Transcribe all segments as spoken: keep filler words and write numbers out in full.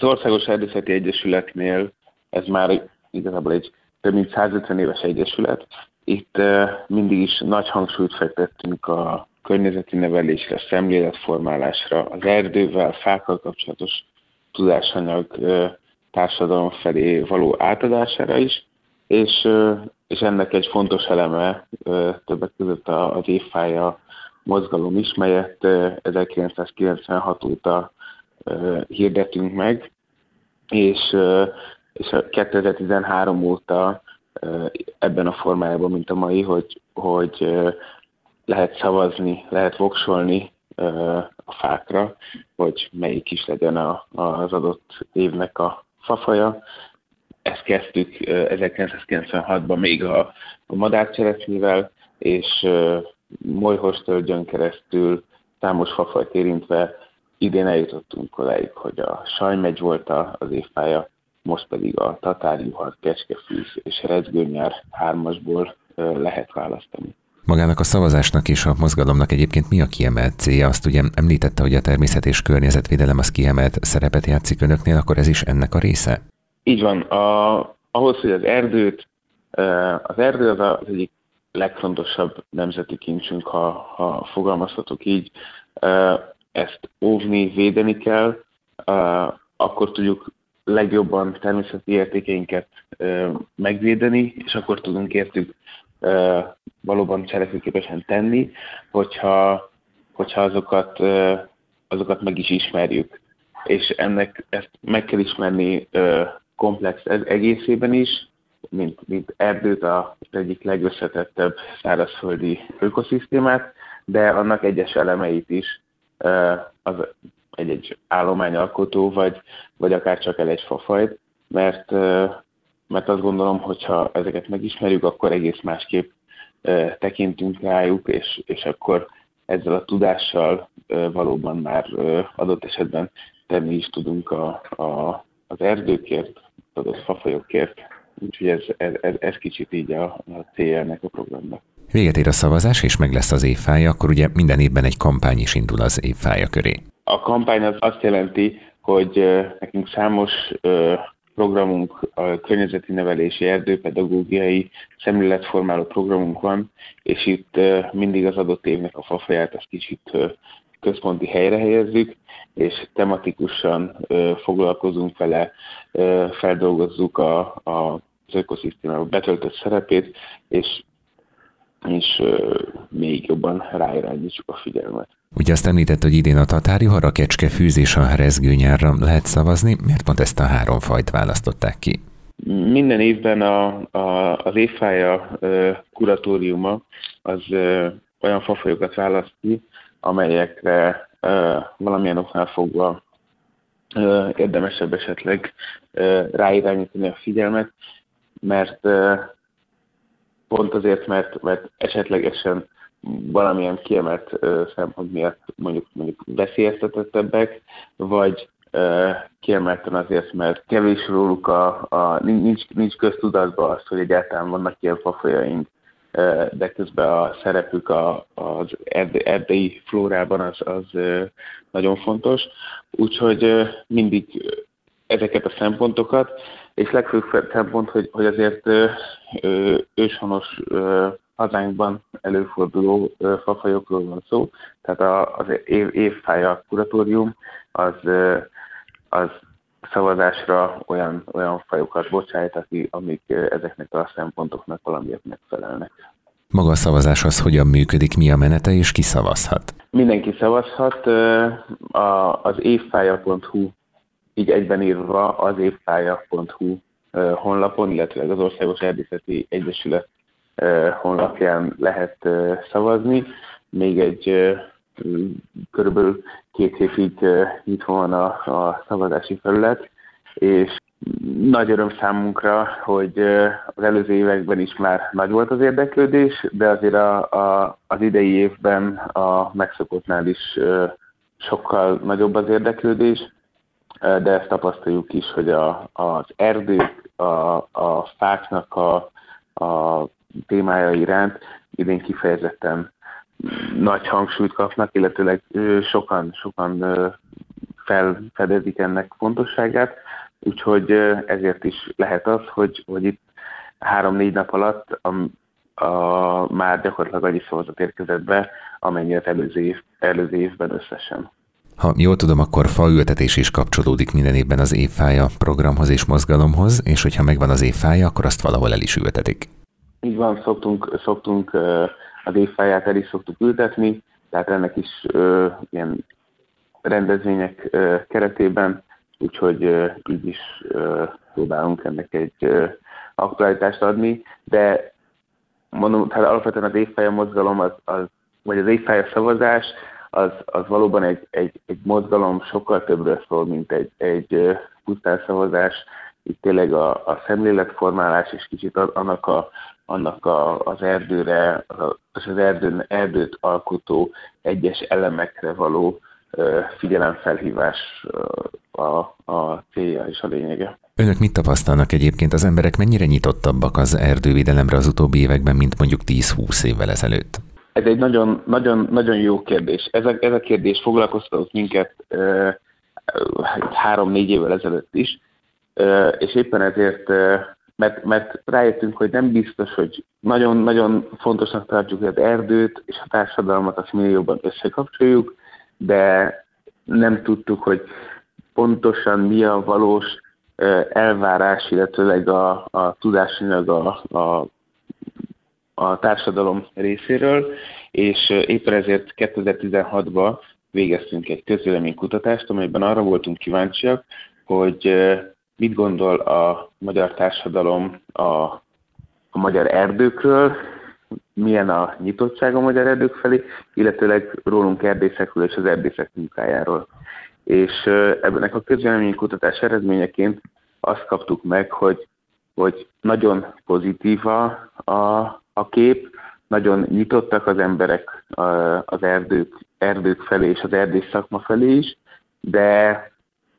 Az Országos Erdészeti Egyesületnél ez már igazából egy több mint százötven éves egyesület. Itt mindig is nagy hangsúlyt fektettünk a környezeti nevelésre, szemléletformálásra, az erdővel, fákkal kapcsolatos tudásanyag társadalom felé való átadására is, és, és ennek egy fontos eleme többek között az évfája mozgalom is, melyet ezerkilencszázkilencvenhat óta hirdetünk meg, és, és kétezer-tizenhárom óta ebben a formájában, mint a mai, hogy, hogy lehet szavazni, lehet voksolni a fákra, hogy melyik is legyen a, az adott évnek a fafaja. Ezt kezdtük ezerkilencszázkilencvenhatban még a, a madárcseresznyével, és molyhostölgyön keresztül számos fafajt érintve idén eljutottunk odáig, hogy a sajmegy volt az évfája, most pedig a tatárjuhar, kecskefűz és rezgőnyár hármasból lehet választani. Magának a szavazásnak és a mozgalomnak egyébként mi a kiemelt célja? Azt ugye említette, hogy a természet és környezetvédelem az kiemelt szerepet játszik önöknél, akkor ez is ennek a része? Így van. A, ahhoz, hogy az erdőt, az erdő az az egyik legfontosabb nemzeti kincsünk, ha, ha fogalmazhatok így, ezt óvni, védeni kell, akkor tudjuk legjobban természeti értékeinket megvédeni, és akkor tudunk értük valóban cselekvőképesen tenni, hogyha, hogyha azokat, azokat meg is ismerjük. És ennek ezt meg kell ismerni komplex egészében is, mint, mint erdőt, az egyik legösszetettebb szárazföldi ökoszisztémát, de annak egyes elemeit is, az egy-egy állományalkotó, vagy, vagy akár csak el egy fafajt, mert, mert azt gondolom, hogyha ezeket megismerjük, akkor egész másképp tekintünk rájuk, és, és akkor ezzel a tudással valóban már adott esetben tenni is tudunk a, a, az erdőkért, az adott fafajokért. Úgyhogy ez, ez, ez kicsit így a, a célja ennek a programnak. Véget ér a szavazás, és meg lesz az évfája, akkor ugye minden évben egy kampány is indul az évfája köré. A kampány az azt jelenti, hogy nekünk számos programunk, a környezeti nevelési, erdőpedagógiai, szemléletformáló programunk van, és itt mindig az adott évnek a fafaját azt kicsit központi helyre helyezzük, és tematikusan foglalkozunk vele, feldolgozzuk a, a, az ökoszisztémában betöltött szerepét, és, és még jobban ráirányítsuk a figyelmet. Ugye azt említett, hogy idén a tatárjuhar, a kecskefűz és a rezgőnyárra lehet szavazni. Miért pont ezt a három fajt választották ki? Minden évben a, a, az évfája kuratóriuma az olyan fafajokat választ ki, amelyekre valamilyen oknál fogva érdemesebb esetleg ráirányítani a figyelmet, mert pont azért, mert, mert esetlegesen valamilyen kiemelt uh, szempont miatt mondjuk, mondjuk veszélyeztetettebbek, vagy uh, kiemelten azért, mert kevés róluk a, a nincs, nincs köztudatban az, hogy egyáltalán vannak ilyen fafajaink, uh, de közben a szerepük a, az erde, erdei flórában az, az uh, nagyon fontos. Úgyhogy uh, mindig ezeket a szempontokat, és legfőbb szempont, hogy, hogy azért uh, uh, őshonos uh, hazánkban előforduló fafajokról van szó, tehát az év, évfája kuratórium az, az szavazásra olyan, olyan fajokat bocsájt, amik ezeknek a szempontoknak valamiért megfelelnek. Maga a szavazás az hogyan működik, mi a menete és ki szavazhat? Mindenki szavazhat, az évfája pont hu, így egyben írva az évfája pont hu honlapon, illetve az Országos Erdészeti Egyesület honlapján lehet szavazni. Még egy körülbelül két hétig nyitva van a, a szavazási felület, és nagy öröm számunkra, hogy az előző években is már nagy volt az érdeklődés, de azért a, a, az idei évben a megszokottnál is sokkal nagyobb az érdeklődés, de ezt tapasztaljuk is, hogy a, az erdők, a, a fáknak a, a témája iránt idén kifejezetten nagy hangsúlyt kapnak, illetőleg sokan, sokan felfedezik ennek fontosságát, úgyhogy ezért is lehet az, hogy, hogy itt három-négy nap alatt a, a, már gyakorlatilag annyi szavazat érkezett be, amennyi az előző, év, előző évben összesen. Ha jól tudom, akkor faültetés is kapcsolódik minden évben az évfája programhoz és mozgalomhoz, és hogyha megvan az évfája, akkor azt valahol el is ültetik. Így van, szoktunk, szoktunk az évfáját el is szoktuk ültetni, tehát ennek is uh, ilyen rendezvények uh, keretében, úgyhogy uh, így is uh, próbálunk ennek egy uh, aktualitást adni, de mondom, tehát alapvetően az évfája mozgalom, az, az, vagy az évfája szavazás, az, az valóban egy, egy, egy mozgalom, sokkal többről szól, mint egy, egy uh, pusztán szavazás. Itt tényleg a, a szemléletformálás és kicsit annak, a, annak a, az erdőre, az, az erdő, erdőt alkotó egyes elemekre való uh, figyelemfelhívás uh, a, a célja és a lényege. Önök mit tapasztalnak egyébként? Az emberek mennyire nyitottabbak az erdővédelemre az utóbbi években, mint mondjuk tíz-húsz évvel ezelőtt? Ez egy nagyon, nagyon, nagyon jó kérdés. Ez a, ez a kérdés foglalkoztatott minket uh, három-négy évvel ezelőtt is, uh, és éppen ezért, uh, mert, mert rájöttünk, hogy nem biztos, hogy nagyon-nagyon fontosnak tartjuk, hogy az erdőt és a társadalmat azt minél jobban összekapcsoljuk, de nem tudtuk, hogy pontosan mi a valós uh, elvárás, illetőleg a, a tudásanyag a, a a társadalom részéről, és éppen ezért kétezer-tizenhatban végeztünk egy közvéleménykutatást, amelyben arra voltunk kíváncsiak, hogy mit gondol a magyar társadalom a, a magyar erdőkről, milyen a nyitottság a magyar erdők felé, illetőleg rólunk erdészekről és az erdészek munkájáról. És ebben a közvéleménykutatás eredményeként azt kaptuk meg, hogy, hogy nagyon pozitív a, a a kép, nagyon nyitottak az emberek az erdők, erdők felé és az erdész szakma felé is, de,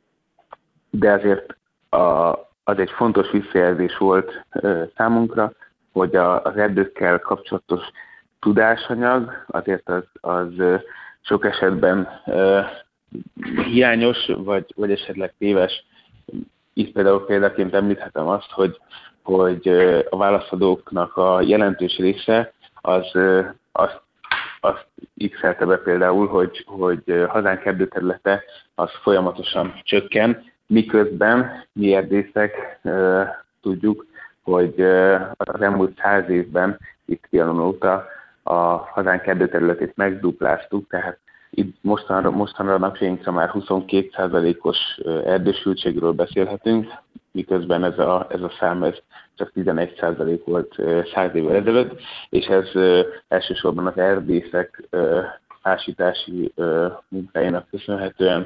de azért a, az egy fontos visszajelzés volt számunkra, hogy a, az erdőkkel kapcsolatos tudásanyag azért az, az sok esetben hiányos, vagy, vagy esetleg téves. Itt például példaként említhetem azt, hogy hogy a válaszadóknak a jelentős része az azt, azt x-elte be például, hogy, hogy hazánk erdőterülete az folyamatosan csökken, miközben mi erdészek tudjuk, hogy az elmúlt száz évben itt Trianon óta a hazánk erdőterületét megdupláztuk, tehát itt mostanra, mostanra napjainkra már huszonkét százalékos erdősültségről beszélhetünk, miközben ez a, ez a szám ez csak tizenegy százalék volt száz évvel ezelőtt, és ez elsősorban az erdészek ásítási munkájának köszönhetően,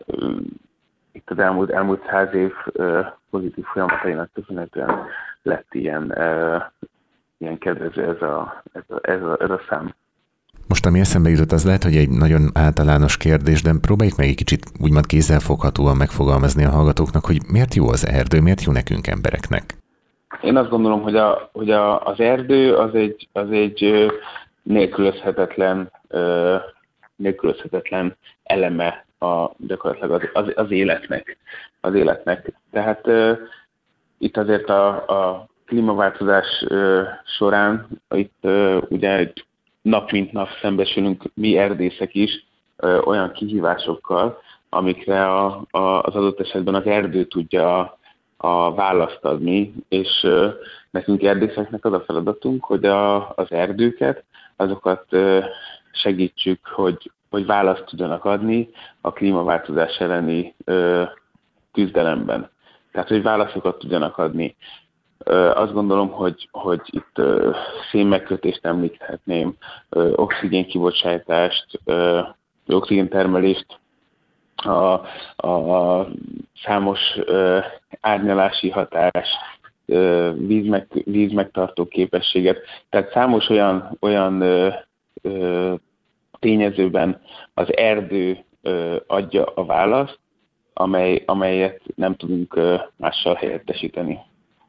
itt az elmúlt, elmúlt száz év pozitív folyamatainak köszönhetően lett ilyen, ilyen kedvező ez a, ez a, ez a, ez a szám. Most ami eszembe jutott, az lehet, hogy egy nagyon általános kérdés, de próbáljuk meg egy kicsit úgymond kézzelfoghatóan megfogalmazni a hallgatóknak, hogy miért jó az erdő, miért jó nekünk embereknek? Én azt gondolom, hogy, a, hogy a, az erdő az egy, az egy nélkülözhetetlen, nélkülözhetetlen eleme a, gyakorlatilag az, az, az életnek. Az életnek. Tehát uh, itt azért a, a klímaváltozás uh, során itt uh, ugye egy nap mint nap szembesülünk mi erdészek is ö, olyan kihívásokkal, amikre a, a, az adott esetben az erdő tudja a, a választ adni, és ö, nekünk erdészeknek az a feladatunk, hogy a, az erdőket, azokat ö, segítsük, hogy, hogy választ tudjanak adni a klímaváltozás elleni ö, küzdelemben. Tehát, hogy válaszokat tudjanak adni. Azt gondolom, hogy, hogy itt uh, szénmegkötést említhetném, uh, oxigénkibocsátást, uh, oxigéntermelést, a, a, a számos uh, árnyalási hatás, uh, vízmeg, vízmegtartó képességet. Tehát számos olyan, olyan uh, uh, tényezőben az erdő uh, adja a választ, amely, amelyet nem tudunk uh, mással helyettesíteni.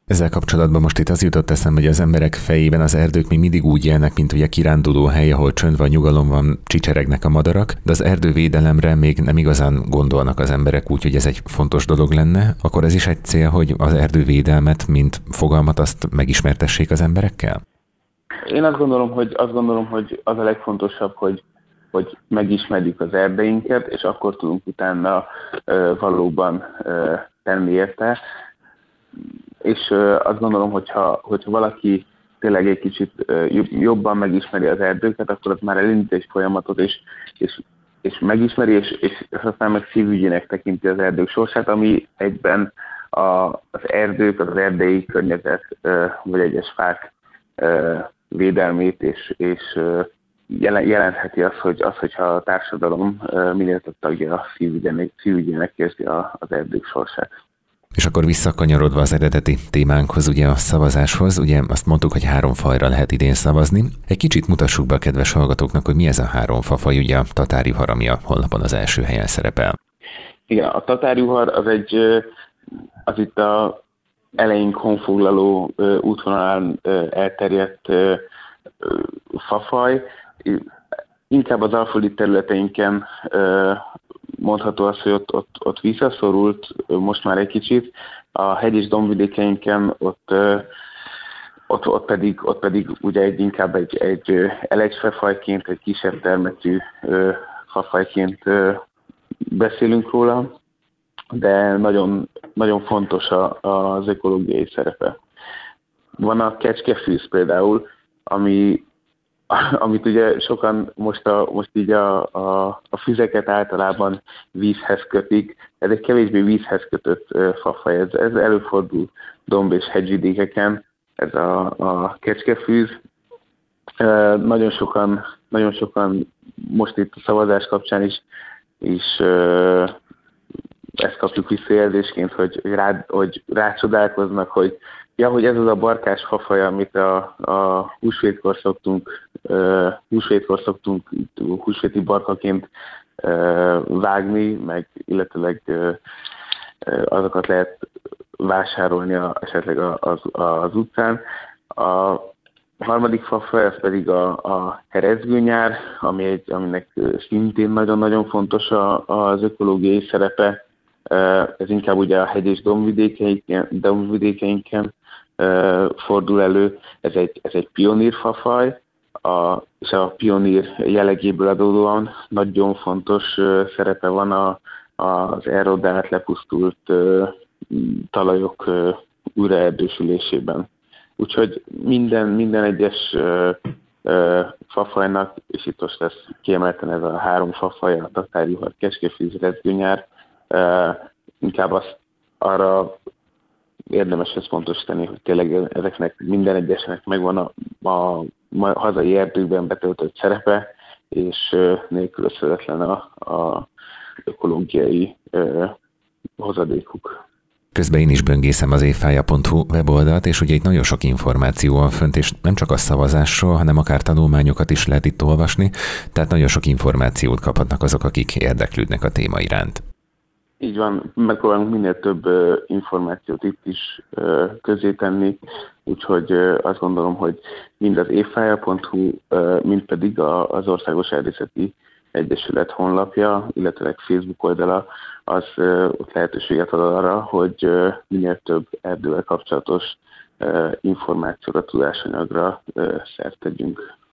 Ezzel kapcsolatban most itt az jutott eszembe, hogy az emberek fejében az erdők még mindig úgy élnek, mint ugye kiránduló hely, ahol csönd van, nyugalom van, csicseregnek a madarak, de az erdővédelemre még nem igazán gondolnak az emberek, úgyhogy ez egy fontos dolog lenne. Akkor ez is egy cél, hogy az erdővédelmet, mint fogalmat, azt megismertessék az emberekkel? Én azt gondolom, hogy, azt gondolom, hogy az a legfontosabb, hogy, hogy megismerjük az erdeinket, és akkor tudunk utána uh, valóban uh, tenni érte. És azt gondolom, hogyha, hogyha valaki tényleg egy kicsit jobban megismeri az erdőket, akkor az már elindít egy folyamatot, és, és, és megismeri, és, és aztán meg szívügyének tekinti az erdők sorsát, ami egyben a, az erdők, az erdei környezet, vagy egyes fák védelmét, és, és jelentheti azt, hogy az, hogyha a társadalom minél több tagja szívügyének, szívügyének érzi az erdők sorsát. És akkor visszakanyarodva az eredeti témánkhoz, ugye a szavazáshoz, ugye azt mondtuk, hogy három fajra lehet idén szavazni. Egy kicsit mutassuk be a kedves hallgatóknak, hogy mi ez a három fafaj, ugye a tatárjuhar, ami a honlapon az első helyen szerepel. Igen, a tatárjuhar az egy, az itt a eleink honfoglaló útvonalán elterjedt fafaj. Inkább az alföldi területeinken mondható az, hogy ott, ott, ott visszaszorult most már egy kicsit. A hegy és dombvidékeinken ott, ott, ott, pedig, ott pedig ugye egy, inkább egy, egy elegsfefajként, egy kisebb termetű fafajként beszélünk róla, de nagyon, nagyon fontos az ökológiai szerepe. Van a kecskefűz például, ami amit ugye sokan most, a, most így a, a, a füzeket általában vízhez kötik. Ez egy kevésbé vízhez kötött uh, fafaj, ez, ez előfordul domb- és hegyvidékeken, ez a, a kecskefűz. Uh, nagyon sokan, nagyon sokan most itt a szavazás kapcsán is, is uh, ezt kapjuk visszajelzésként, hogy, rá, hogy rácsodálkoznak, hogy ja, hogy ez az a barkás fafaj, amit a, a húsvétkor szoktunk, uh, húsvétkor szoktunk húsvéti barkaként uh, vágni, meg illetőleg uh, azokat lehet vásárolni a, esetleg az, az utcán. A harmadik fafaj, ez pedig a, a keresztgőnyár, ami egy, aminek szintén nagyon-nagyon fontos a, az ökológiai szerepe. Ez inkább ugye a hegy és dombvidékeinken, dombvidékeinken fordul elő. Ez egy, ez egy pionírfafaj, a, és a pionír jellegéből adódóan nagyon fontos szerepe van a, az erodált, lepusztult talajok újraerdősülésében. Úgyhogy minden, minden egyes fafajnak, és itt most lesz kiemelten ez a három fafaj, a tatárjuhar, kecskefűz, rezgőnyár, inkább azt arra érdemes összpontosítani, hogy tényleg ezeknek minden egyesnek megvan a, a, a hazai erdőkben betöltött szerepe, és nélkülözhetetlen a, a ökológiai ö, hozadékuk. Közben én is böngészem az évfája pont hu weboldalt, és ugye itt nagyon sok információ van fönt, és nem csak a szavazásról, hanem akár tanulmányokat is lehet itt olvasni, tehát nagyon sok információt kaphatnak azok, akik érdeklődnek a téma iránt. Így van, megpróbálunk minél több uh, információt itt is uh, közé tenni, úgyhogy uh, azt gondolom, hogy mind az évfája pont hu, uh, mind pedig a, az Országos Erdészeti Egyesület honlapja, illetve Facebook oldala, az uh, ott lehetőséget ad arra, hogy uh, minél több erdővel kapcsolatos uh, információra, tudásanyagra uh, szert tegyünk.